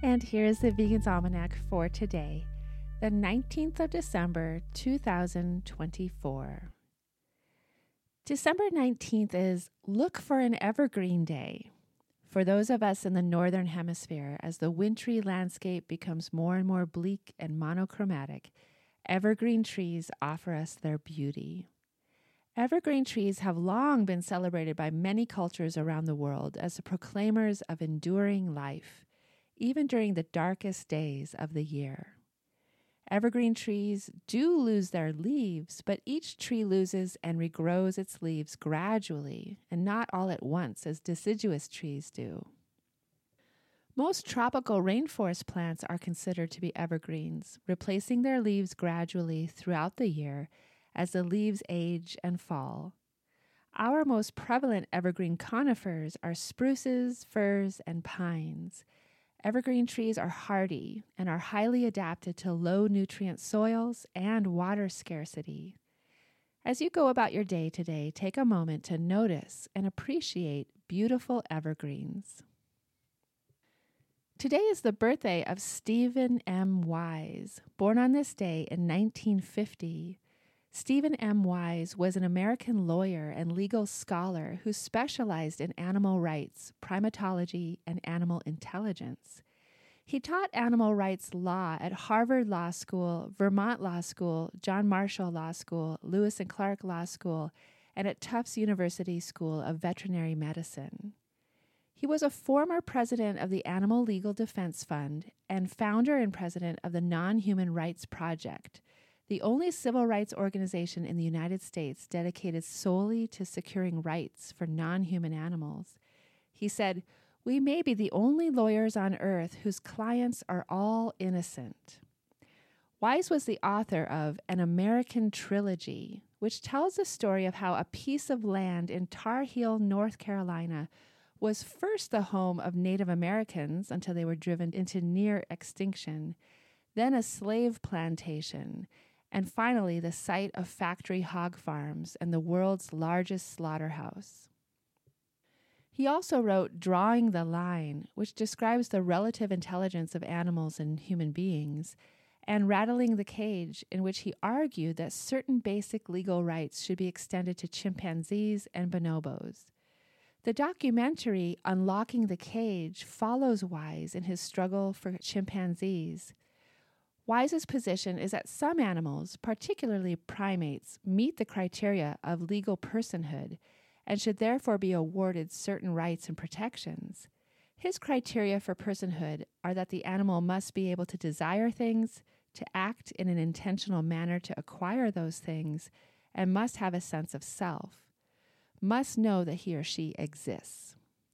And here's the Vegan's Almanac for today, the 19th of December, 2024. December 19th is Look for an Evergreen Day. For those of us in the Northern Hemisphere, as the wintry landscape becomes more and more bleak and monochromatic, evergreen trees offer us their beauty. Evergreen trees have long been celebrated by many cultures around the world as the proclaimers of enduring life, even during the darkest days of the year. Evergreen trees do lose their leaves, but each tree loses and regrows its leaves gradually and not all at once as deciduous trees do. Most tropical rainforest plants are considered to be evergreens, replacing their leaves gradually throughout the year as the leaves age and fall. Our most prevalent evergreen conifers are spruces, firs, and pines. Evergreen trees are hardy and are highly adapted to low nutrient soils and water scarcity. As you go about your day today, take a moment to notice and appreciate beautiful evergreens. Today is the birthday of Stephen M. Wise. Born on this day in 1950, Stephen M. Wise was an American lawyer and legal scholar who specialized in animal rights, primatology, and animal intelligence. He taught animal rights law at Harvard Law School, Vermont Law School, John Marshall Law School, Lewis and Clark Law School, and at Tufts University School of Veterinary Medicine. He was a former president of the Animal Legal Defense Fund and founder and president of the Non-Human Rights Project, the only civil rights organization in the United States dedicated solely to securing rights for non-human animals. He said, "We may be the only lawyers on earth whose clients are all innocent." Wise was the author of An American Trilogy, which tells the story of how a piece of land in Tar Heel, North Carolina, was first the home of Native Americans until they were driven into near extinction, then a slave plantation, and finally the site of factory hog farms and the world's largest slaughterhouse. He also wrote Drawing the Line, which describes the relative intelligence of animals and human beings, and Rattling the Cage, in which he argued that certain basic legal rights should be extended to chimpanzees and bonobos. The documentary Unlocking the Cage follows Wise in his struggle for chimpanzees. Wise's position is that some animals, particularly primates, meet the criteria of legal personhood and should therefore be awarded certain rights and protections. His criteria for personhood are that the animal must be able to desire things, to act in an intentional manner to acquire those things, and must have a sense of self, must know that he or she exists.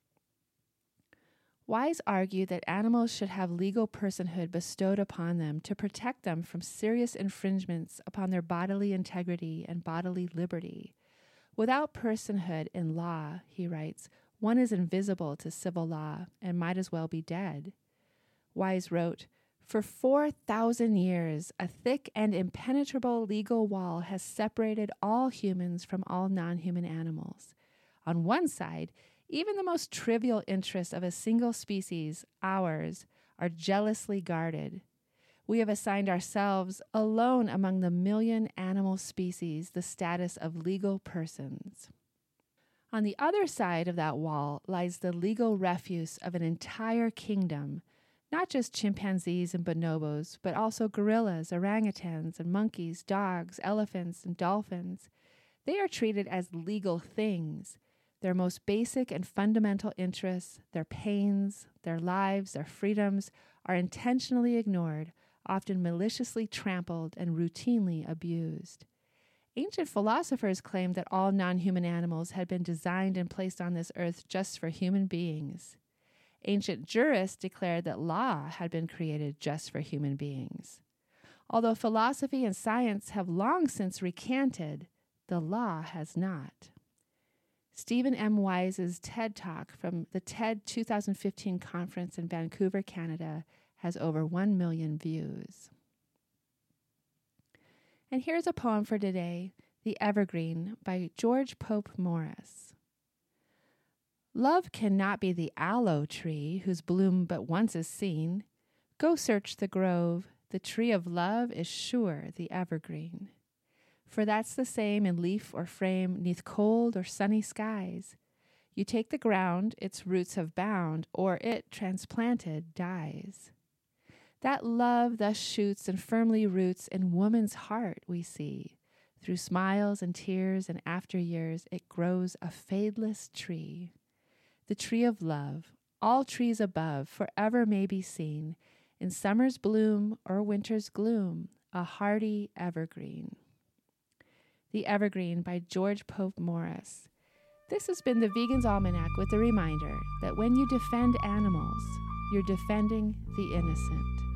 Wise argued that animals should have legal personhood bestowed upon them to protect them from serious infringements upon their bodily integrity and bodily liberty. Without personhood in law, he writes, one is invisible to civil law and might as well be dead. Wise wrote, "For 4,000 years, a thick and impenetrable legal wall has separated all humans from all non-human animals. On one side, even the most trivial interests of a single species, ours, are jealously guarded. We have assigned ourselves, alone among the million animal species, the status of legal persons. On the other side of that wall lies the legal refuse of an entire kingdom, not just chimpanzees and bonobos, but also gorillas, orangutans, and monkeys, dogs, elephants, and dolphins. They are treated as legal things. Their most basic and fundamental interests, their pains, their lives, their freedoms, are intentionally ignored, often maliciously trampled and routinely abused. Ancient philosophers claimed that all non-human animals had been designed and placed on this earth just for human beings. Ancient jurists declared that law had been created just for human beings. Although philosophy and science have long since recanted, the law has not. Stephen M. Wise's TED Talk from the TED 2015 conference in Vancouver, Canada, has over 1 million views. And here's a poem for today, The Evergreen by George Pope Morris. Love cannot be the aloe tree whose bloom but once is seen. Go search the grove. The tree of love is sure the evergreen. For that's the same in leaf or frame, 'neath cold or sunny skies. You take the ground its roots have bound, or it, transplanted, dies. That love thus shoots and firmly roots in woman's heart, we see. Through smiles and tears and after years, it grows a fadeless tree. The tree of love, all trees above, forever may be seen, in summer's bloom or winter's gloom, a hardy evergreen. The Evergreen by George Pope Morris. This has been the Vegan's Almanac with a reminder that when you defend animals, you're defending the innocent.